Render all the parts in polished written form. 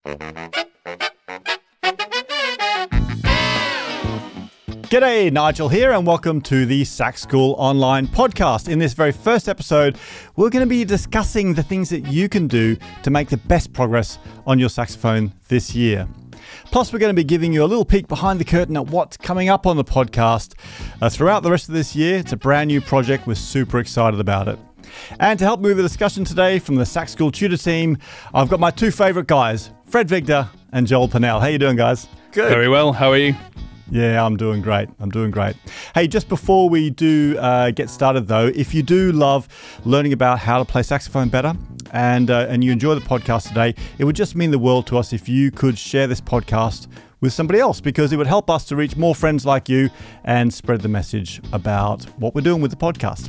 G'day, Nigel here, and welcome to the Sax School Online podcast. In this very first episode, we're going to be discussing the things that you can do to make the best progress on your saxophone this year. Plus, we're going to be giving you a little peek behind the curtain at what's coming up on the podcast throughout the rest of this year. It's a brand new project. We're super excited about it. And to help move the discussion today from the Sax School Tutor team, I've got my two favourite guys, Fred Vigda and Joel Purnell. How you doing, guys? Good. Very well. How are you? Yeah, I'm doing great. Hey, just before we do get started though, if you do love learning about how to play saxophone better and you enjoy the podcast today, it would just mean the world to us if you could share this podcast with somebody else, because it would help us to reach more friends like you and spread the message about what we're doing with the podcast.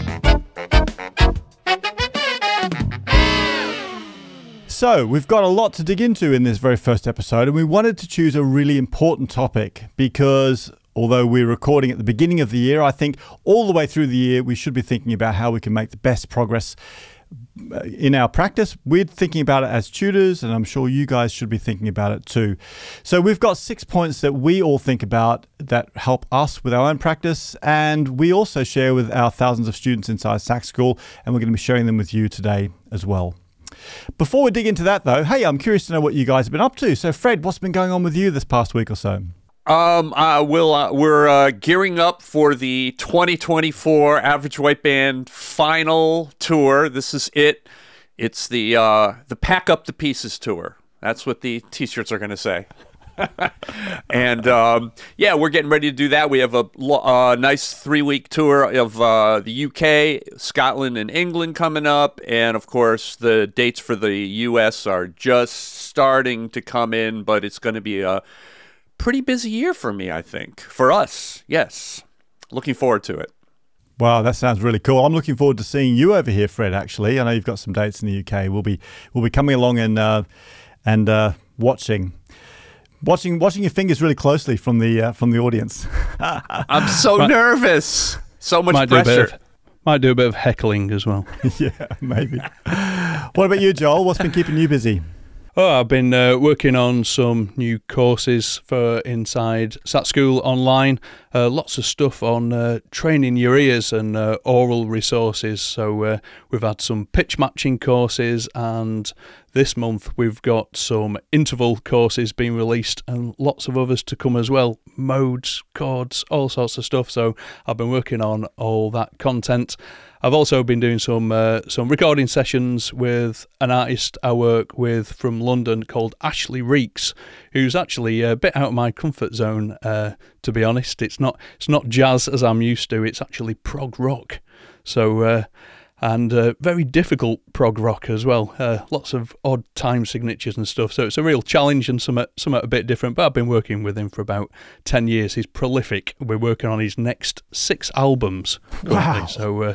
So, we've got a lot to dig into in this very first episode, and we wanted to choose a really important topic because although we're recording at the beginning of the year, I think all the way through the year we should be thinking about how we can make the best progress in our practice. We're thinking about it as tutors, and I'm sure you guys should be thinking about it too. So we've got 6 points that we all think about that help us with our own practice, and we also share with our thousands of students inside Sax School, and we're going to be sharing them with you today as well. Before we dig into that though, hey, I'm curious to know what you guys have been up to. So Fred, what's been going on with you this past week or so? We're gearing up for the 2024 Average White Band final tour. This is it. It's the Pack Up the Pieces tour. That's what the t-shirts are going to say. And we're getting ready to do that. We have a nice 3-week tour of the UK, Scotland, and England coming up. And of course, the dates for the US are just starting to come in, but it's going to be a pretty busy year for me, I think. For us, yes. Looking forward to it. Wow, that sounds really cool. I'm looking forward to seeing you over here, Fred, actually. I know you've got some dates in the UK. We'll be coming along and watching your fingers really closely from the audience. I'm so nervous. So much pressure. Might do a bit of heckling as well. Yeah, maybe. What about you, Joel? What's been keeping you busy? Oh, I've been working on some new courses for inside Sax School Online. Lots of stuff on training your ears and oral resources. So we've had some pitch matching courses, and this month we've got some interval courses being released and lots of others to come as well. Modes, chords, all sorts of stuff. So I've been working on all that content. I've also been doing some recording sessions with an artist I work with from London called Ashley Reeks, who's actually a bit out of my comfort zone, to be honest. It's not jazz as I'm used to, it's actually prog rock. So and very difficult prog rock as well. Lots of odd time signatures and stuff. So it's a real challenge and something a bit different. But I've been working with him for about 10 years. He's prolific. We're working on his next 6 albums. Wow. So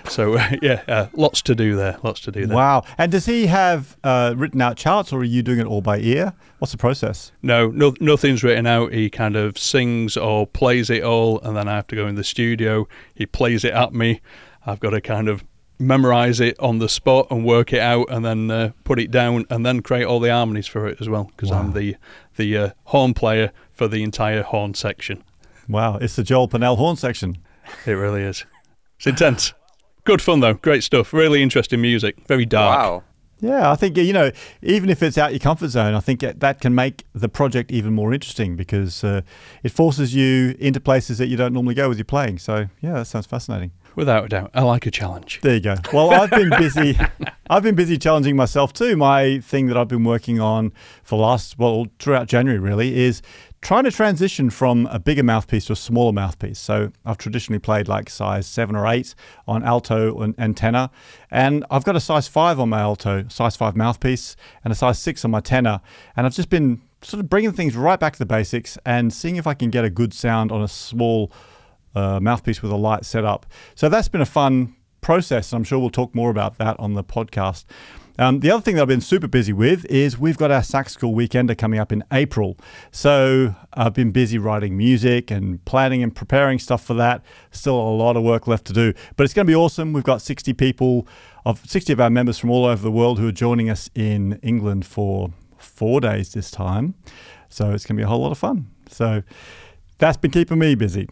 lots to do there. Wow. And does he have written out charts, or are you doing it all by ear? What's the process? No, nothing's written out. He kind of sings or plays it all, and then I have to go in the studio. He plays it at me. I've got to kind of memorize it on the spot and work it out, and then put it down, and then create all the harmonies for it as well, because I'm the horn player for the entire horn section. Wow, it's the Joel Purnell horn section. It really is. It's intense. Good fun though, great stuff, really interesting music, very dark. Wow. Yeah, I think, even if it's out your comfort zone, I think that can make the project even more interesting, because it forces you into places that you don't normally go with your playing. So yeah, that sounds fascinating. Without a doubt, I like a challenge. There you go. Well, I've been busy. I've been busy challenging myself too. My thing that I've been working on throughout January really is trying to transition from a bigger mouthpiece to a smaller mouthpiece. So I've traditionally played like size 7 or 8 on alto and tenor, and I've got a size 5 on my alto, size 5 mouthpiece, and a size 6 on my tenor, and I've just been sort of bringing things right back to the basics and seeing if I can get a good sound on a small mouthpiece with a light setup. So that's been a fun process, and I'm sure we'll talk more about that on the podcast. The other thing that I've been super busy with is we've got our Sax School Weekender coming up in April. So I've been busy writing music and planning and preparing stuff for that. Still a lot of work left to do, but it's going to be awesome. We've got 60 of our members from all over the world who are joining us in England for 4 days this time. So it's going to be a whole lot of fun. So that's been keeping me busy.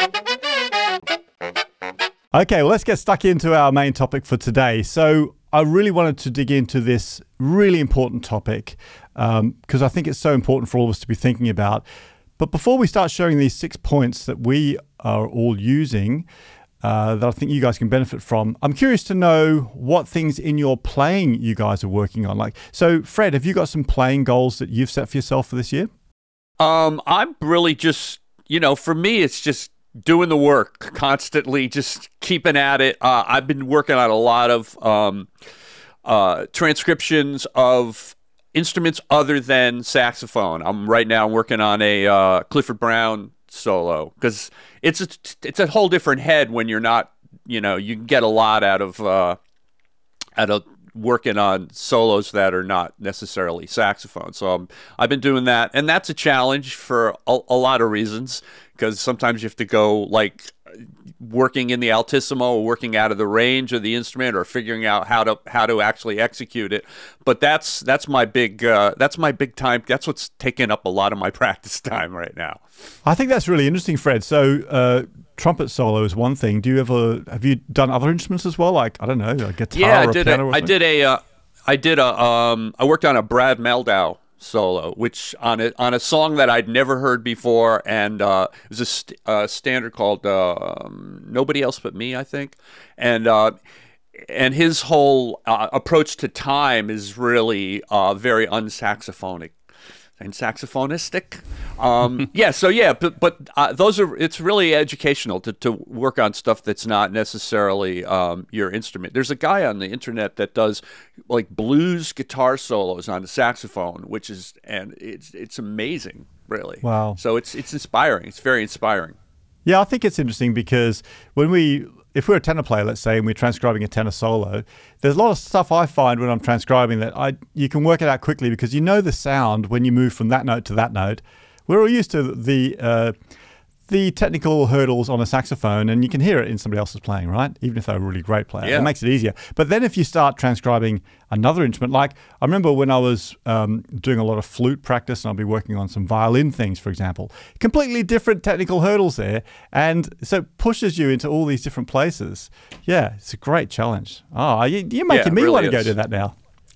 Okay, well, let's get stuck into our main topic for today. So I really wanted to dig into this really important topic because I think it's so important for all of us to be thinking about. But before we start sharing these 6 points that we are all using, that I think you guys can benefit from, I'm curious to know what things in your playing you guys are working on. So Fred, have you got some playing goals that you've set for yourself for this year? I'm really just, for me, it's just doing the work constantly, just keeping at it. I've been working on a lot of transcriptions of instruments other than saxophone. I'm working on a Clifford Brown solo because it's a whole different head when you're not, you can get a lot out of working on solos that are not necessarily saxophone. So I've been doing that, and that's a challenge for a lot of reasons, because sometimes you have to go like working in the altissimo or working out of the range of the instrument or figuring out how to actually execute it. But that's my big time. That's what's taking up a lot of my practice time right now. I think that's really interesting, Fred. So trumpet solo is one thing. Have you done other instruments as well? Like, I don't know, a guitar or a piano or something? I worked on a Brad Meldau solo, which on a song that I'd never heard before, and it was a standard called Nobody Else But Me, I think, and his whole approach to time is really very unsaxophonic and saxophonistic. But those are, it's really educational to work on stuff that's not necessarily your instrument. There's a guy on the internet that does like blues guitar solos on the saxophone, it's amazing, really. Wow. So it's inspiring. It's very inspiring. Yeah, I think it's interesting because if we're a tenor player, let's say, and we're transcribing a tenor solo, there's a lot of stuff I find when I'm transcribing that you can work it out quickly because you know the sound when you move from that note to that note. We're all used to the technical hurdles on a saxophone, and you can hear it in somebody else's playing, right? Even if they're a really great player. Yeah. It makes it easier. But then if you start transcribing another instrument, like I remember when I was doing a lot of flute practice and I'll be working on some violin things, for example, completely different technical hurdles there. And so it pushes you into all these different places. Yeah, it's a great challenge. Oh, you're making me really want to go is. do that now.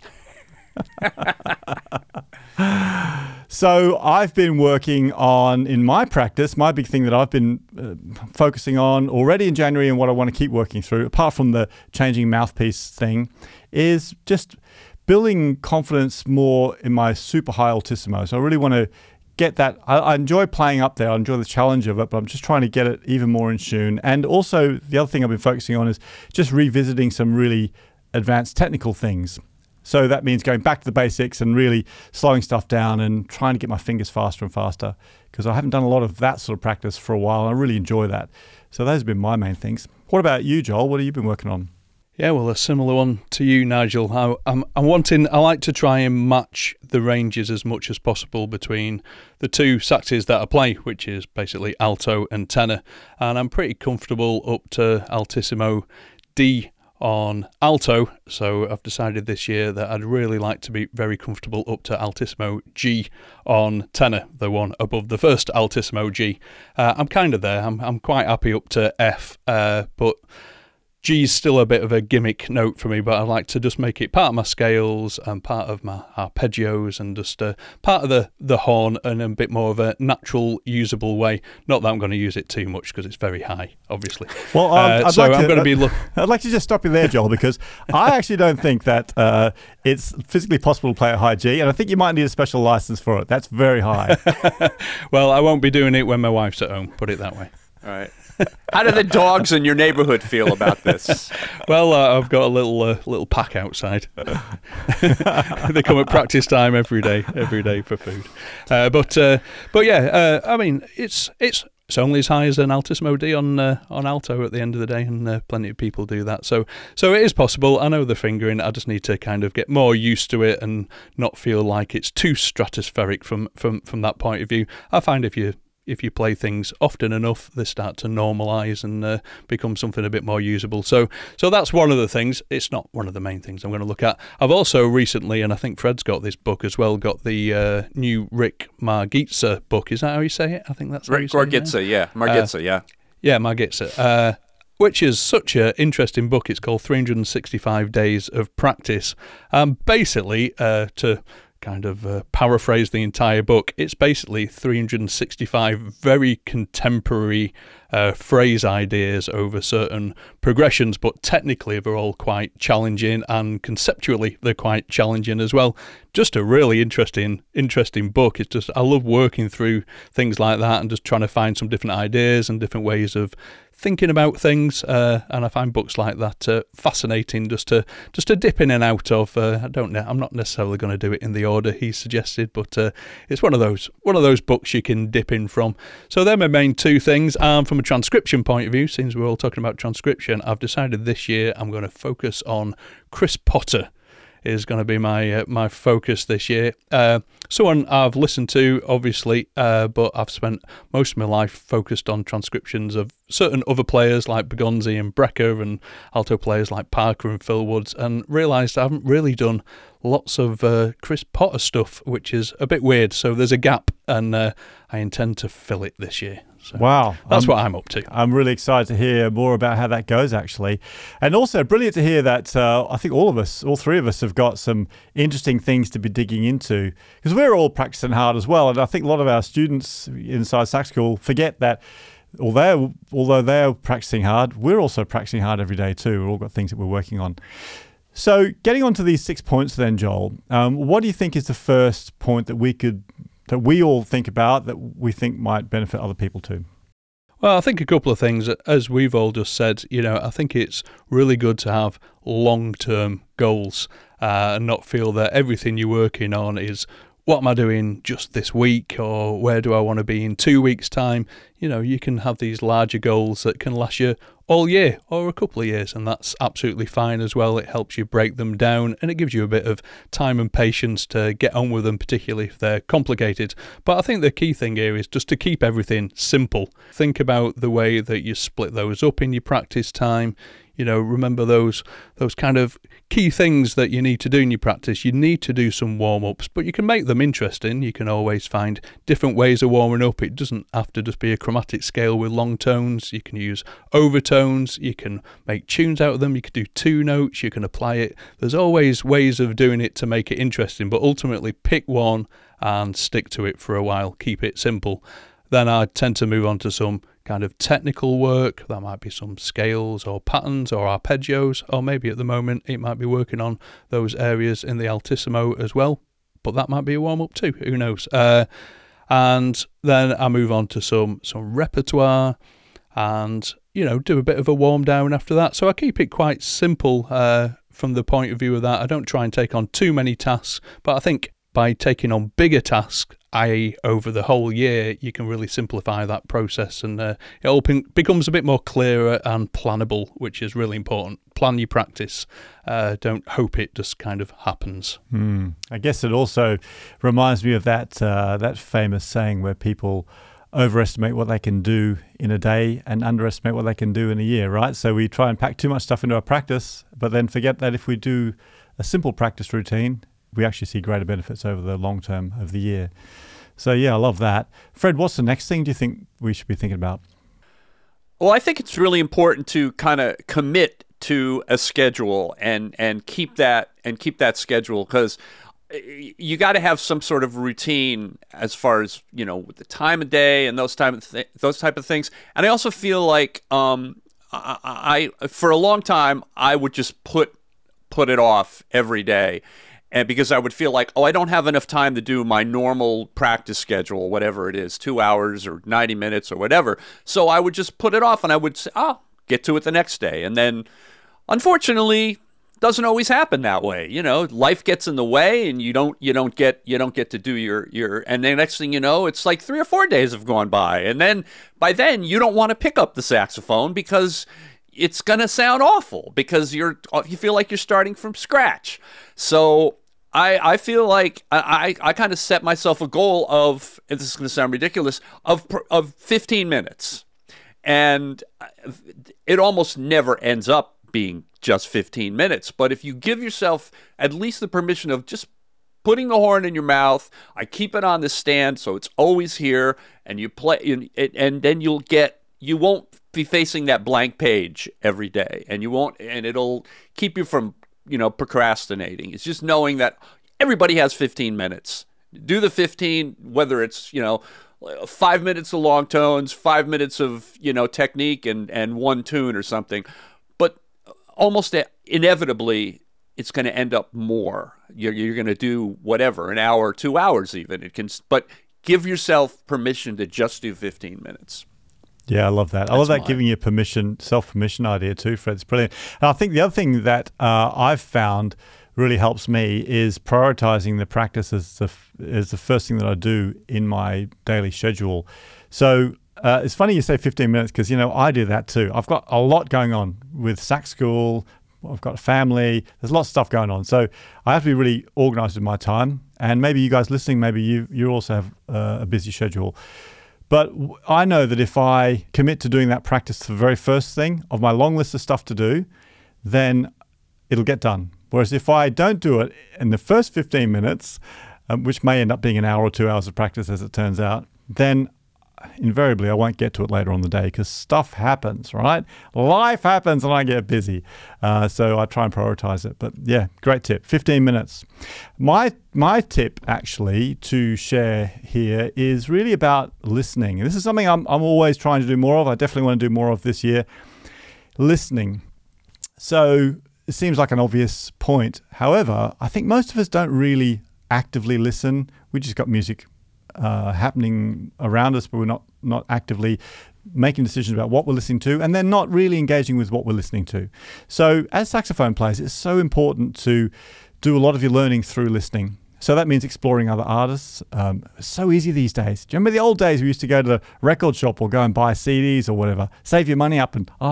So I've been working on, in my practice, my big thing that I've been focusing on already in January and what I want to keep working through, apart from the changing mouthpiece thing, is just building confidence more in my super high altissimo. So I really want to get that. I enjoy playing up there. I enjoy the challenge of it, but I'm just trying to get it even more in tune. And also the other thing I've been focusing on is just revisiting some really advanced technical things. So that means going back to the basics and really slowing stuff down and trying to get my fingers faster and faster, because I haven't done a lot of that sort of practice for a while, and I really enjoy that. So those have been my main things. What about you, Joel? What have you been working on? Yeah, well, a similar one to you, Nigel. I like to try and match the ranges as much as possible between the two saxes that I play, which is basically alto and tenor. And I'm pretty comfortable up to altissimo D on alto, so I've decided this year that I'd really like to be very comfortable up to altissimo G on tenor, the one above the first altissimo G. I'm kind of there. I'm quite happy up to F, but G's still a bit of a gimmick note for me, but I like to just make it part of my scales and part of my arpeggios and just part of the horn in a bit more of a natural, usable way. Not that I'm going to use it too much because it's very high, obviously. Well, I'd like to just stop you there, Joel, because I actually don't think that it's physically possible to play a high G, and I think you might need a special license for it. That's very high. Well, I won't be doing it when my wife's at home, put it that way. All right. How do the dogs in your neighborhood feel about this? Well, I've got a little pack outside. They come at practice time every day for food. But yeah, I mean, it's only as high as an altissimo D on alto at the end of the day, and plenty of people do that. So it is possible. I know the fingering. I just need to kind of get more used to it and not feel like it's too stratospheric from that point of view. I find if you if you play things often enough, they start to normalise and become something a bit more usable. So that's one of the things. It's not one of the main things I'm going to look at. I've also recently, and I think Fred's got this book as well, got the new Rick Margitza book. Is that how you say it? I think that's how you say it. Margitza, yeah. Margitza, yeah. Yeah, Margitza. Which is such an interesting book. It's called 365 Days of Practice. Basically, to kind of paraphrase the entire book, it's basically 365 very contemporary phrase ideas over certain progressions, but technically they're all quite challenging, and conceptually they're quite challenging as well. Just a really interesting book. It's just, I love working through things like that and just trying to find some different ideas and different ways of thinking about things, and I find books like that fascinating just to dip in and out of. I'm not necessarily going to do it in the order he suggested, but it's one of those books you can dip in from. So they're my main two things. From a transcription point of view, since we're all talking about transcription, I've decided this year I'm going to focus on Chris Potter. Is going to be my focus this year. Someone I've listened to, obviously, but I've spent most of my life focused on transcriptions of certain other players like Bergonzi and Brecker, and alto players like Parker and Phil Woods, and realised I haven't really done lots of Chris Potter stuff, which is a bit weird. So there's a gap, and I intend to fill it this year. So wow. That's what I'm up to. I'm really excited to hear more about how that goes, actually. And also brilliant to hear that I think all three of us have got some interesting things to be digging into, because we're all practicing hard as well. And I think a lot of our students inside Sax School forget that although they're practicing hard, we're also practicing hard every day too. We've all got things that we're working on. So getting onto these 6 points then, Joel, what do you think is the first point that we all think about that we think might benefit other people too? Well, I think a couple of things. As we've all just said, I think it's really good to have long-term goals and not feel that everything you're working on is, what am I doing just this week, or where do I want to be in 2 weeks' time? You can have these larger goals that can last you all year or a couple of years, and that's absolutely fine as well. It helps you break them down, and it gives you a bit of time and patience to get on with them, particularly if they're complicated. But I think the key thing here is just to keep everything simple. Think about the way that you split those up in your practice time. Remember those kind of key things that you need to do in your practice. You need to do some warm-ups, but you can make them interesting. You can always find different ways of warming up. It doesn't have to just be a chromatic scale with long tones. You can use overtones. You can make tunes out of them. You can do two notes. You can apply it. There's always ways of doing it to make it interesting, but ultimately pick one and stick to it for a while. Keep it simple. Then I tend to move on to some kind of technical work. That might be some scales or patterns or arpeggios, or maybe at the moment it might be working on those areas in the altissimo as well, but that might be a warm-up too, who knows. And then I move on to some repertoire and do a bit of a warm down after that. So I keep it quite simple from the point of view of that. I don't try and take on too many tasks, but I think by taking on bigger tasks, i.e. over the whole year, you can really simplify that process, and it all becomes a bit more clearer and plannable, which is really important. Plan your practice. Don't hope it just kind of happens. I guess it also reminds me of that famous saying where people overestimate what they can do in a day and underestimate what they can do in a year, right? So we try and pack too much stuff into our practice, but then forget that if we do a simple practice routine, we actually see greater benefits over the long term of the year. So yeah, I love that. Fred, what's the next thing do you think we should be thinking about? Well, I think it's really important to kind of commit to a schedule and keep that schedule, because you got to have some sort of routine as far as with the time of day and those type of things. And I also feel like I for a long time I would just put it off every day. And because I would feel like, I don't have enough time to do my normal practice schedule, whatever it is, 2 hours or 90 minutes or whatever. So I would just put it off, and I would say, get to it the next day. And then, unfortunately, doesn't always happen that way. Life gets in the way, and you don't get to do your. And the next thing you know, it's like 3 or 4 days have gone by, and then by then you don't want to pick up the saxophone because it's gonna sound awful, because you feel like you're starting from scratch. So I feel like I kind of set myself a goal of, and this is going to sound ridiculous, of 15 minutes. And it almost never ends up being just 15 minutes. But if you give yourself at least the permission of just putting the horn in your mouth, I keep it on the stand so it's always here, and you play, and then you won't be facing that blank page every day, and it'll keep you from procrastinating. It's just knowing that everybody has 15 minutes. Do the 15, whether it's 5 minutes of long tones, 5 minutes of technique, and one tune or something. But almost inevitably, it's going to end up more. You're going to do whatever, an hour, 2 hours even. But give yourself permission to just do 15 minutes. Yeah, I love that. I love that giving you permission, self-permission idea too, Fred. It's brilliant. And I think the other thing that I've found really helps me is prioritizing the practice as the first thing that I do in my daily schedule. So it's funny you say 15 minutes because, I do that too. I've got a lot going on with sax school. I've got a family. There's lots of stuff going on. So I have to be really organized with my time. And maybe you guys listening, maybe you also have a busy schedule. But I know that if I commit to doing that practice the very first thing of my long list of stuff to do, then it'll get done. Whereas if I don't do it in the first 15 minutes, which may end up being an hour or 2 hours of practice as it turns out, then invariably I won't get to it later on in the day because stuff happens, right? Life happens and I get busy. So I try and prioritize it. But yeah, great tip. 15 minutes. My tip actually to share here is really about listening. And this is something I'm always trying to do more of. I definitely want to do more of this year. Listening. So it seems like an obvious point. However, I think most of us don't really actively listen. We just got music happening around us, but we're not actively making decisions about what we're listening to, and then not really engaging with what we're listening to. So as saxophone players, it's so important to do a lot of your learning through listening. So that means exploring other artists. It's so easy these days. Do you remember the old days we used to go to the record shop or go and buy CDs or whatever, save your money up and,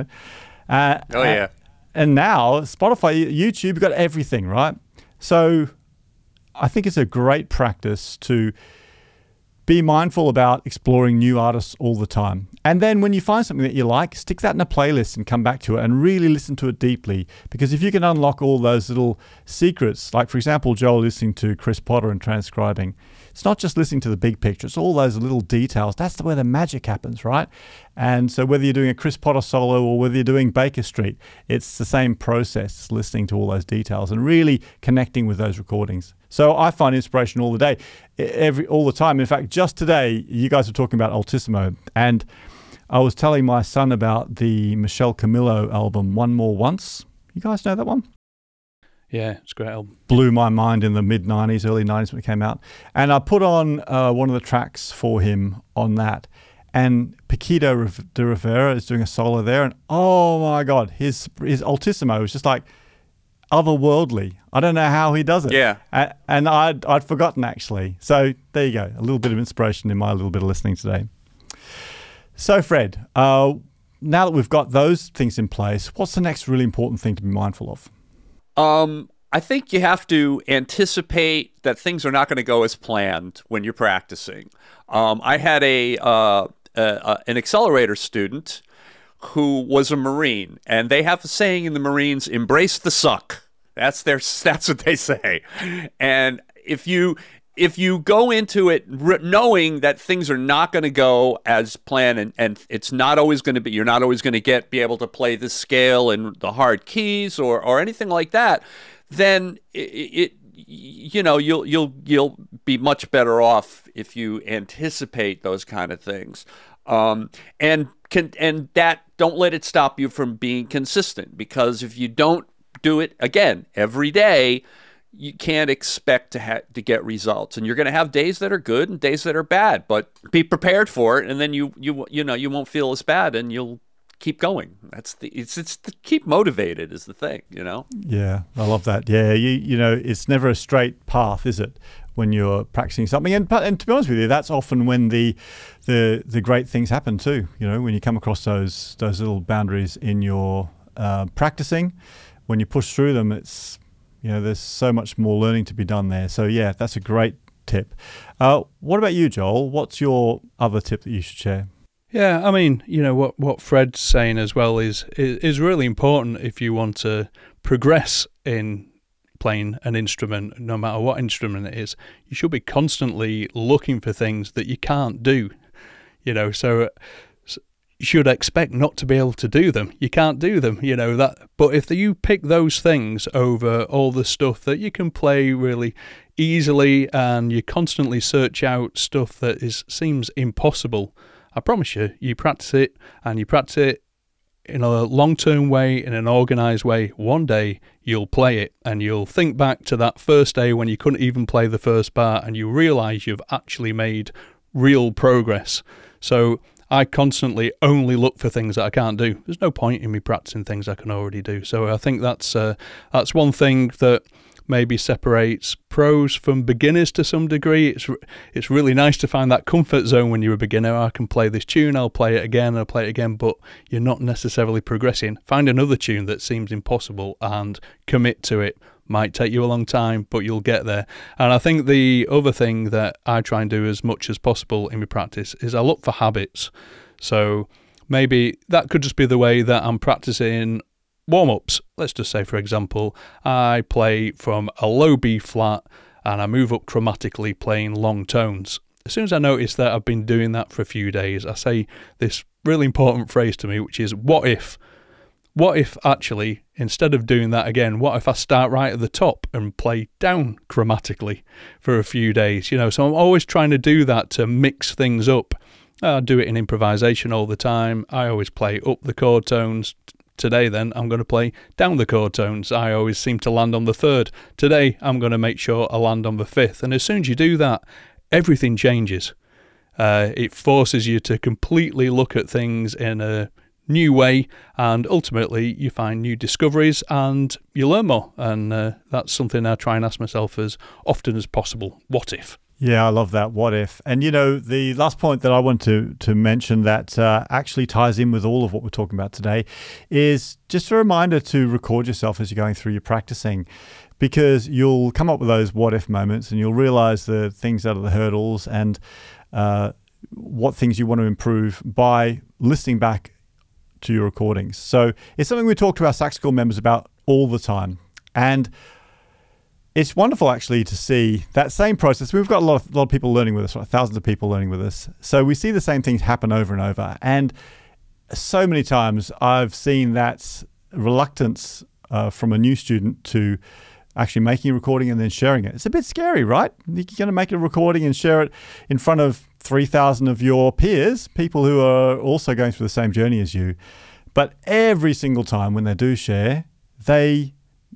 yeah. And now Spotify, YouTube, you've got everything, right? So I think it's a great practice to be mindful about exploring new artists all the time. And then when you find something that you like, stick that in a playlist and come back to it and really listen to it deeply. Because if you can unlock all those little secrets, like for example, Joel listening to Chris Potter and transcribing, it's not just listening to the big picture, it's all those little details. That's where the magic happens, right? And so whether you're doing a Chris Potter solo or whether you're doing Baker Street, it's the same process, listening to all those details and really connecting with those recordings. So I find inspiration all the day, all the time. In fact, just today, you guys were talking about Altissimo, and I was telling my son about the Michelle Camillo album, One More Once. You guys know that one? Yeah, it's a great album. Blew my mind in the mid-90s, early 90s when it came out. And I put on one of the tracks for him on that. And Paquito de Rivera is doing a solo there. And oh my God, his Altissimo was just like otherworldly. I don't know how he does it. Yeah. And I'd forgotten actually. So there you go. A little bit of inspiration in my little bit of listening today. So Fred, now that we've got those things in place, what's the next really important thing to be mindful of? I think you have to anticipate that things are not going to go as planned when you're practicing. I had an accelerator student who was a Marine, and they have a saying in the Marines: "Embrace the suck." That's what they say. And if you go into it knowing that things are not going to go as planned, and it's not always going to be, you're not always going to be able to play the scale and the hard keys or anything like that, then you'll be much better off if you anticipate those kind of things. And that, don't let it stop you from being consistent, because if you don't do it again every day, you can't expect to get results, and you're going to have days that are good and days that are bad. But be prepared for it, and then you won't feel as bad, and you'll keep going. It's to keep motivated is the thing, Yeah, I love that. Yeah, it's never a straight path, is it, when you're practicing something? And to be honest with you, that's often when the great things happen too. When you come across those little boundaries in your practicing, when you push through them, it's There's so much more learning to be done there. So yeah, that's a great tip. What about you, Joel? What's your other tip that you should share? Yeah, I mean, what Fred's saying as well is really important if you want to progress in playing an instrument, no matter what instrument it is. You should be constantly looking for things that you can't do. So you should expect not to be able to do them. You can't do them, that. But if you pick those things over all the stuff that you can play really easily, and you constantly search out stuff that seems impossible, I promise you practice it, and you practice it in a long-term way, in an organised way. One day you'll play it, and you'll think back to that first day when you couldn't even play the first bar, and you realise you've actually made real progress. So I constantly only look for things that I can't do. There's no point in me practicing things I can already do. So I think that's one thing that maybe separates pros from beginners to some degree. It's really nice to find that comfort zone when you're a beginner. I can play this tune, I'll play it again, but you're not necessarily progressing. Find another tune that seems impossible and commit to it. Might take you a long time, but you'll get there. And I think the other thing that I try and do as much as possible in my practice is I look for habits. So maybe that could just be the way that I'm practicing warm-ups. Let's just say, for example, I play from a low B flat and I move up chromatically playing long tones. As soon as I notice that I've been doing that for a few days, I say this really important phrase to me, which is, what if actually, instead of doing that again, what if I start right at the top and play down chromatically for a few days? So I'm always trying to do that to mix things up. I do it in improvisation all the time. I always play up the chord tones. Today, then, I'm going to play down the chord tones. I always seem to land on the third. Today, I'm going to make sure I land on the fifth. And as soon as you do that, everything changes. It forces you to completely look at things in a new way, and ultimately you find new discoveries and you learn more. And that's something I try and ask myself as often as possible. What if? Yeah, I love that. What if? And the last point that I want to mention that actually ties in with all of what we're talking about today is just a reminder to record yourself as you're going through your practicing, because you'll come up with those what if moments and you'll realize the things that are the hurdles and what things you want to improve by listening back to your recordings. So it's something we talk to our Sax School members about all the time. And it's wonderful actually to see that same process. We've got a lot of people learning with us, right? Thousands of people learning with us. So we see the same things happen over and over. And so many times I've seen that reluctance from a new student to actually making a recording and then sharing it. It's a bit scary, right? You're going to make a recording and share it in front of 3,000 of your peers, people who are also going through the same journey as you. But every single time when they do share, they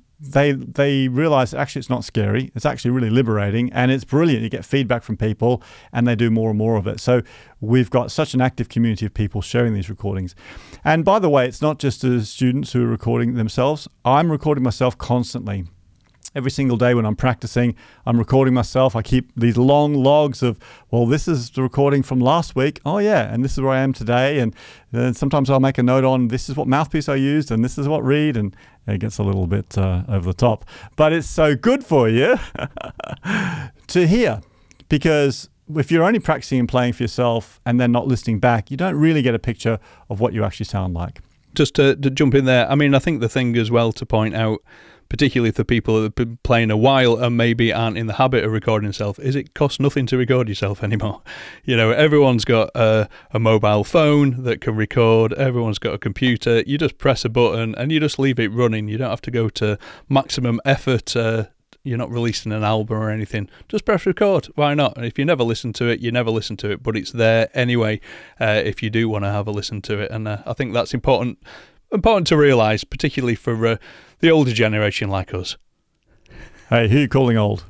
realize actually it's not scary. It's actually really liberating and it's brilliant. You get feedback from people and they do more and more of it. So we've got such an active community of people sharing these recordings. And by the way, it's not just the students who are recording themselves. I'm recording myself constantly. Every single day when I'm practicing, I'm recording myself. I keep these long logs of, well, this is the recording from last week. Oh, yeah, and this is where I am today. And then sometimes I'll make a note on this is what mouthpiece I used and this is what reed. And it gets a little bit over the top. But it's so good for you to hear, because if you're only practicing and playing for yourself and then not listening back, you don't really get a picture of what you actually sound like. Just to jump in there, I mean, I think the thing as well to point out, particularly for people that have been playing a while and maybe aren't in the habit of recording themselves, is it costs nothing to record yourself anymore. Everyone's got a mobile phone that can record. Everyone's got a computer. You just press a button and you just leave it running. You don't have to go to maximum effort. You're not releasing an album or anything. Just press record. Why not? And if you never listen to it, you never listen to it. But it's there anyway if you do want to have a listen to it. And I think that's important to realise, particularly for the older generation like us. Hey, who are you calling old?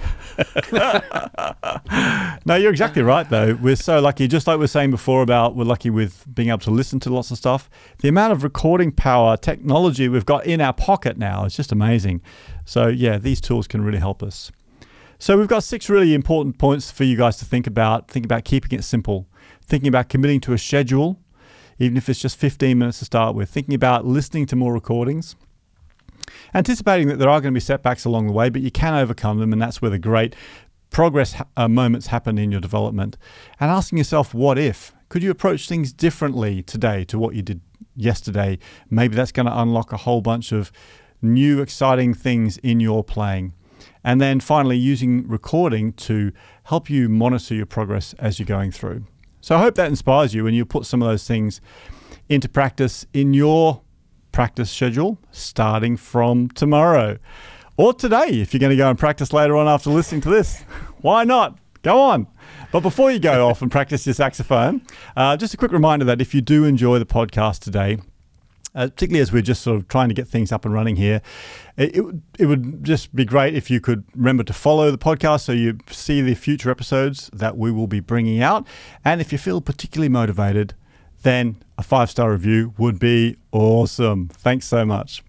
No, you're exactly right, though. We're so lucky, just like we were saying before about we're lucky with being able to listen to lots of stuff. The amount of recording power, technology we've got in our pocket now is just amazing. So, yeah, these tools can really help us. So we've got 6 really important points for you guys to think about. Think about keeping it simple. Thinking about committing to a schedule, even if it's just 15 minutes to start with. Thinking about listening to more recordings. Anticipating that there are going to be setbacks along the way, but you can overcome them, and that's where the great progress moments happen in your development. And asking yourself, what if? Could you approach things differently today to what you did yesterday? Maybe that's going to unlock a whole bunch of new, exciting things in your playing. And then finally, using recording to help you monitor your progress as you're going through. So I hope that inspires you and you put some of those things into practice in your practice schedule starting from tomorrow. Or today, if you're going to go and practice later on after listening to this. Why not? Go on. But before you go off and practice your saxophone, just a quick reminder that if you do enjoy the podcast today, particularly as we're just sort of trying to get things up and running here, it would just be great if you could remember to follow the podcast so you see the future episodes that we will be bringing out. And if you feel particularly motivated, then a 5-star review would be awesome. Thanks so much.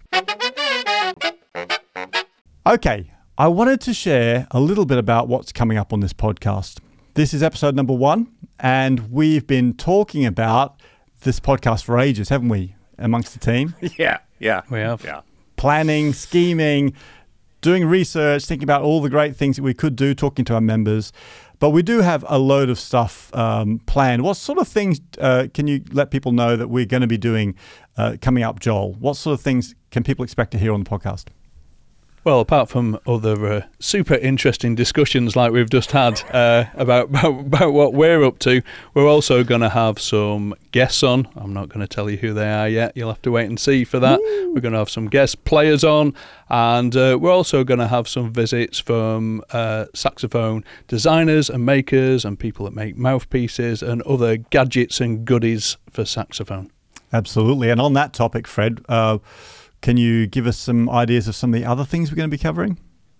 Okay, I wanted to share a little bit about what's coming up on this podcast. This is episode number 1, and we've been talking about this podcast for ages, haven't we, amongst the team? Yeah. We have. Yeah. Planning, scheming, doing research, thinking about all the great things that we could do, talking to our members. But we do have a load of stuff planned. What sort of things can you let people know that we're going to be doing coming up, Joel? What sort of things can people expect to hear on the podcast? Well, apart from other super interesting discussions like we've just had about what we're up to, we're also going to have some guests on. I'm not going to tell you who they are yet. You'll have to wait and see for that. Woo! We're going to have some guest players on, and we're also going to have some visits from saxophone designers and makers and people that make mouthpieces and other gadgets and goodies for saxophone. Absolutely. And on that topic, Fred, can you give us some ideas of some of the other things we're going to be covering?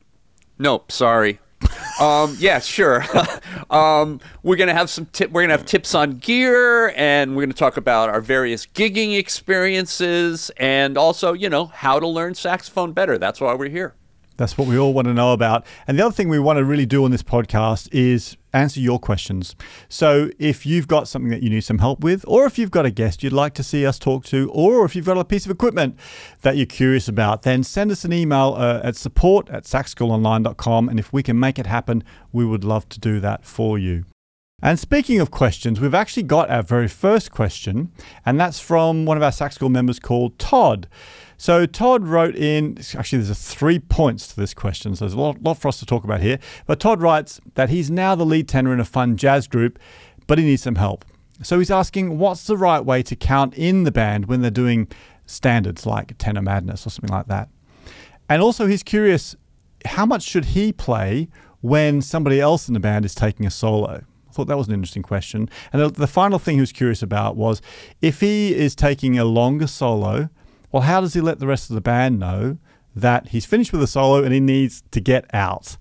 Nope, sorry. Yeah, sure. We're gonna have we're gonna have tips on gear, and we're gonna talk about our various gigging experiences, and also, how to learn saxophone better. That's why we're here. That's what we all want to know about. And the other thing we want to really do on this podcast is answer your questions. So if you've got something that you need some help with, or if you've got a guest you'd like to see us talk to, or if you've got a piece of equipment that you're curious about, then send us an email at support@saxschoolonline.com. And if we can make it happen, we would love to do that for you. And speaking of questions, we've actually got our very first question, and that's from one of our Sax School members called Todd. So Todd wrote in, actually there's 3 points to this question, so there's a lot for us to talk about here. But Todd writes that he's now the lead tenor in a fun jazz group, but he needs some help. So he's asking, what's the right way to count in the band when they're doing standards like Tenor Madness or something like that? And also he's curious, how much should he play when somebody else in the band is taking a solo? I thought that was an interesting question. And the final thing he was curious about was, if he is taking a longer solo, well, how does he let the rest of the band know that he's finished with the solo and he needs to get out?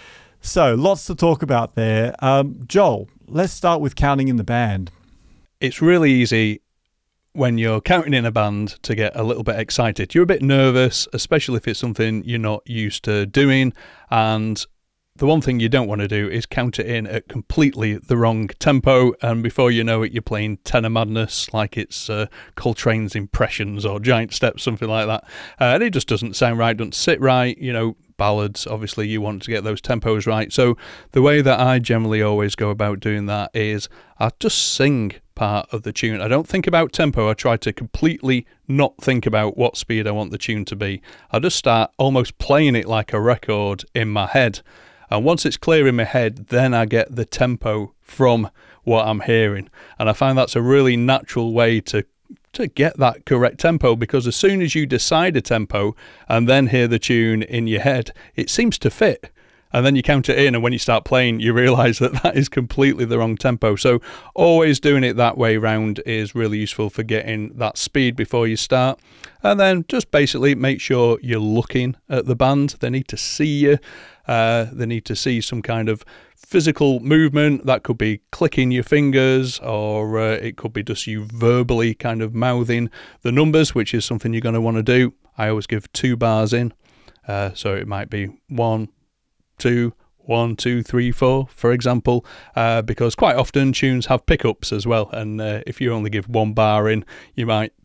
So lots to talk about there. Joel, let's start with counting in the band. It's really easy when you're counting in a band to get a little bit excited. You're a bit nervous, especially if it's something you're not used to doing, and the one thing you don't want to do is count it in at completely the wrong tempo, and before you know it, you're playing Tenor Madness like it's Coltrane's Impressions or Giant Steps, something like that. And it just doesn't sound right, doesn't sit right. Ballads, obviously you want to get those tempos right. So the way that I generally always go about doing that is I just sing part of the tune. I don't think about tempo. I try to completely not think about what speed I want the tune to be. I just start almost playing it like a record in my head. And once it's clear in my head, then I get the tempo from what I'm hearing. And I find that's a really natural way to get that correct tempo, because as soon as you decide a tempo and then hear the tune in your head, it seems to fit. And then you count it in, and when you start playing, you realise that is completely the wrong tempo. So always doing it that way round is really useful for getting that speed before you start. And then just basically make sure you're looking at the band. They need to see you. They need to see some kind of physical movement. That could be clicking your fingers, or it could be just you verbally kind of mouthing the numbers, which is something you're going to want to do. I always give 2 bars in. So it might be 1, 2, 1, 2, 3, 4, for example, because quite often tunes have pickups as well, and if you only give 1 bar in, you might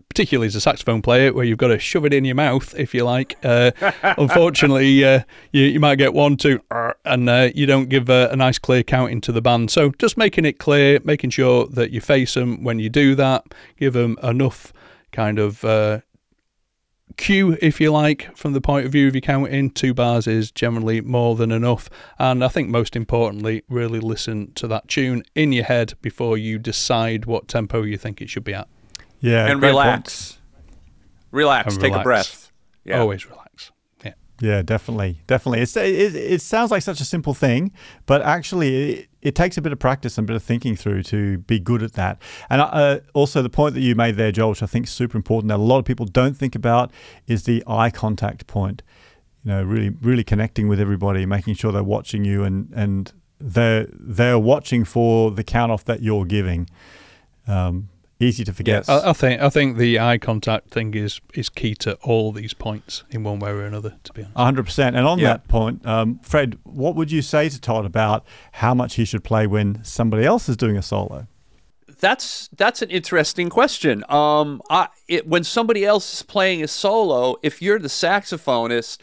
particularly as a saxophone player, where you've got to shove it in your mouth, if you like. Unfortunately, you might get 1, 2, and you don't give a nice clear count into the band. So just making it clear, making sure that you face them when you do that, give them enough kind of cue, if you like, from the point of view of your counting. 2 bars is generally more than enough. And I think most importantly, really listen to that tune in your head before you decide what tempo you think it should be at. Yeah, and relax. Relax. And take relax. A breath. Yeah. Always relax. Yeah. Yeah, definitely. It sounds like such a simple thing, but actually it takes a bit of practice and a bit of thinking through to be good at that. And also the point that you made there, Joel, which I think is super important that a lot of people don't think about, is the eye contact point. You know, really connecting with everybody, making sure they're watching you and they're watching for the count off that you're giving. Easy to forget. Yes. I think the eye contact thing is key to all these points in one way or another, to be honest. 100%. And on that point, Fred, what would you say to Todd about how much he should play when somebody else is doing a solo? That's an interesting question. When somebody else is playing a solo, if you're the saxophonist,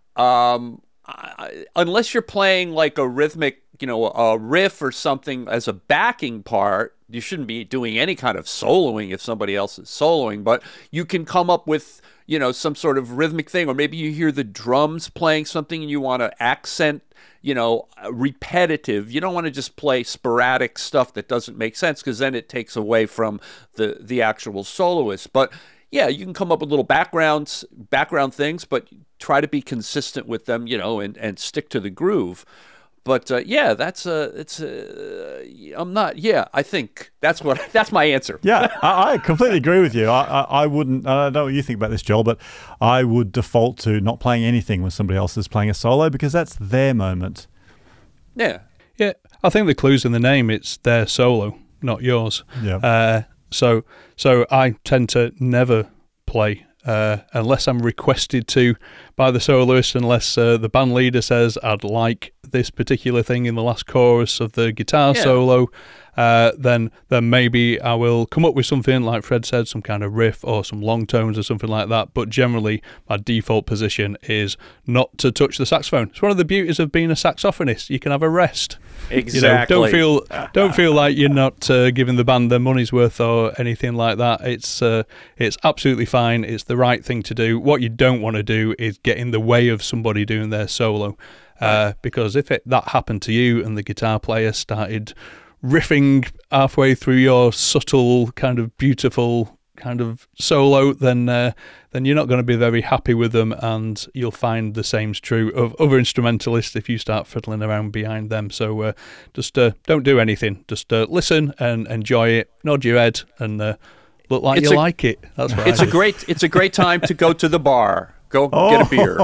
unless you're playing like a rhythmic, a riff or something as a backing part, you shouldn't be doing any kind of soloing if somebody else is soloing, but you can come up with, some sort of rhythmic thing, or maybe you hear the drums playing something and you want to accent, repetitive. You don't want to just play sporadic stuff that doesn't make sense, because then it takes away from the actual soloist. But yeah, you can come up with little background things, but try to be consistent with them, and stick to the groove. But I think that's my answer. Yeah, I completely agree with you. I wouldn't, I don't know what you think about this, Joel, but I would default to not playing anything when somebody else is playing a solo, because that's their moment. Yeah. Yeah, I think the clue's in the name. It's their solo, not yours. Yeah. So I tend to never play unless I'm requested to by the soloist, unless the band leader says I'd like this particular thing in the last chorus of the guitar solo, then maybe I will come up with something, like Fred said, some kind of riff or some long tones or something like that. But generally, my default position is not to touch the saxophone. It's one of the beauties of being a saxophonist. You can have a rest. Exactly. Don't feel like you're not giving the band their money's worth or anything like that. It's absolutely fine. It's the right thing to do. What you don't want to do is get in the way of somebody doing their solo, because if that happened to you and the guitar player started riffing halfway through your subtle, kind of beautiful kind of solo, then you're not going to be very happy with them, and you'll find the same's true of other instrumentalists if you start fiddling around behind them. So just don't do anything. Just listen and enjoy it. Nod your head and look like you like it. That's what it's a great time to go to the bar. Go get a beer.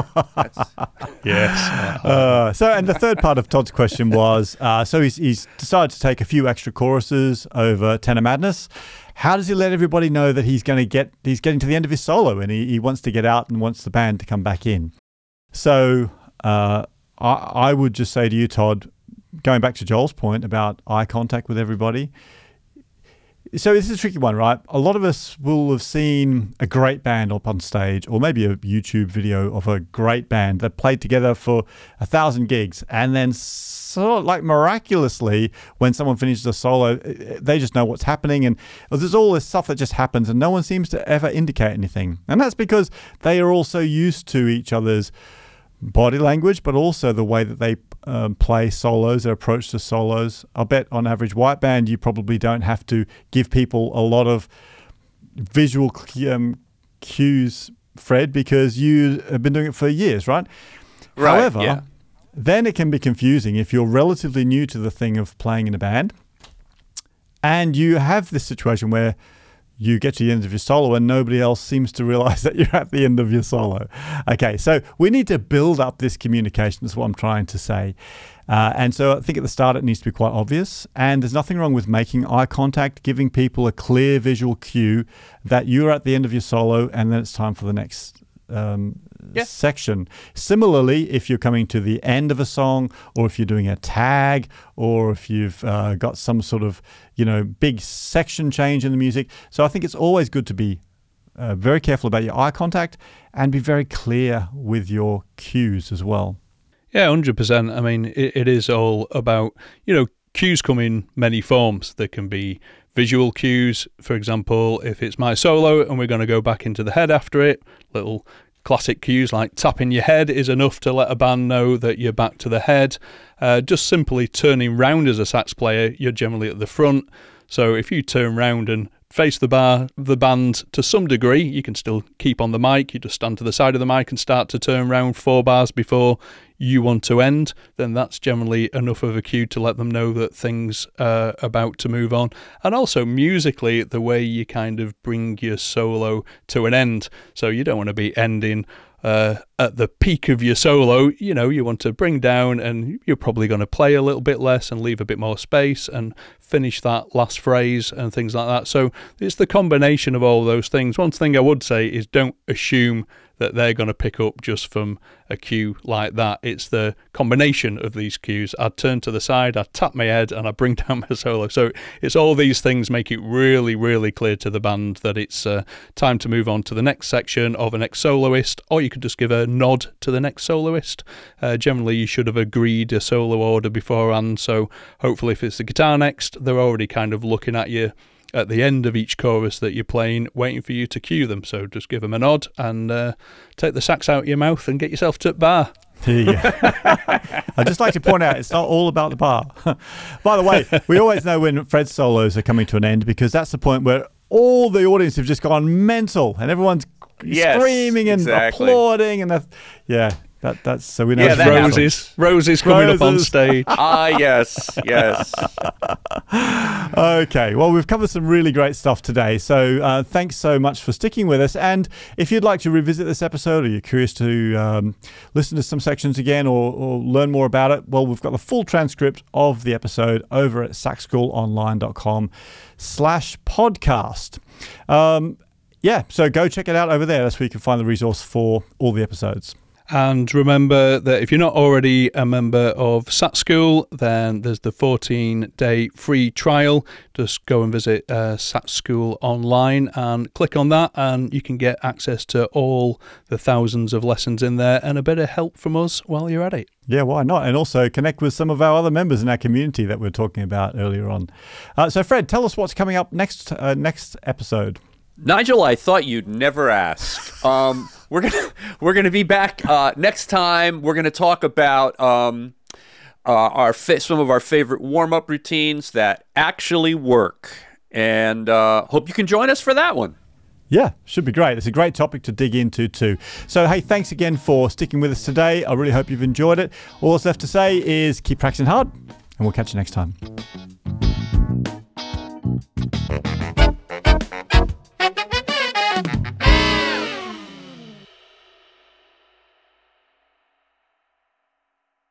Yes. So, and the third part of Todd's question was, so he's decided to take a few extra choruses over Tenor Madness. How does he let everybody know that he's getting to the end of his solo and he wants to get out and wants the band to come back in? So I would just say to you, Todd, going back to Joel's point about eye contact with everybody. So this is a tricky one, right? A lot of us will have seen a great band up on stage, or maybe a YouTube video of a great band that played together for 1,000 gigs, and then sort of like miraculously, when someone finishes a solo, they just know what's happening, and there's all this stuff that just happens, and no one seems to ever indicate anything. And that's because they are all so used to each other's body language, but also the way that they play solos, their approach to solos. I'll bet on average white band, you probably don't have to give people a lot of visual cues, Fred, because you have been doing it for years, right? However, then it can be confusing if you're relatively new to the thing of playing in a band and you have this situation where you get to the end of your solo and nobody else seems to realize that you're at the end of your solo. Okay, so we need to build up this communication, is what I'm trying to say. And so I think at the start it needs to be quite obvious. And there's nothing wrong with making eye contact, giving people a clear visual cue that you're at the end of your solo and then it's time for the next section. Similarly, if you're coming to the end of a song, or if you're doing a tag, or if you've got some sort of big section change in the music. So I think it's always good to be very careful about your eye contact and be very clear with your cues as well. Yeah, 100%. I mean, it is all about, cues come in many forms. There can be visual cues, for example, if it's my solo and we're going to go back into the head after it, little classic cues like tapping your head is enough to let a band know that you're back to the head. Just simply turning round as a sax player, you're generally at the front. So if you turn round and face the band to some degree, you can still keep on the mic. You just stand to the side of the mic and start to turn round 4 bars before you want to end, then that's generally enough of a cue to let them know that things are about to move on. And also musically, the way you kind of bring your solo to an end. So you don't want to be ending at the peak of your solo. You want to bring down, and you're probably going to play a little bit less and leave a bit more space and finish that last phrase and things like that. So it's the combination of all those things. One thing I would say is don't assume that they're going to pick up just from a cue like that. It's the combination of these cues. I turn to the side, I tap my head, and I bring down my solo. So it's all these things make it really, really clear to the band that it's time to move on to the next section or the next soloist, or you could just give a nod to the next soloist. Generally, you should have agreed a solo order beforehand, so hopefully if it's the guitar next, they're already kind of looking at you at the end of each chorus that you're playing, waiting for you to cue them. So just give them a nod and take the sax out of your mouth and get yourself to the bar. There you go. I'd just like to point out, it's not all about the bar. By the way, we always know when Fred's solos are coming to an end, because that's the point where all the audience have just gone mental and everyone's screaming and applauding. And that's so we know. Yeah, roses coming up on stage. Yes. Okay, well, we've covered some really great stuff today, so thanks so much for sticking with us. And if you'd like to revisit this episode, or you're curious to listen to some sections again or learn more about it, well, we've got the full transcript of the episode over at saxschoolonline.com/podcast. So go check it out over there. That's where you can find the resource for all the episodes. And remember that if you're not already a member of Sax School, then there's the 14-day free trial. Just go and visit Sax School Online and click on that, and you can get access to all the thousands of lessons in there and a bit of help from us while you're at it. Yeah, why not? And also connect with some of our other members in our community that we were talking about earlier on. So Fred, tell us what's coming up next episode. Nigel, I thought you'd never ask. We're gonna be back next time. We're gonna talk about some of our favorite warm-up routines that actually work, and hope you can join us for that one. Yeah, should be great. It's a great topic to dig into too. So hey, thanks again for sticking with us today. I really hope you've enjoyed it. All that's left to say is keep practicing hard, and we'll catch you next time.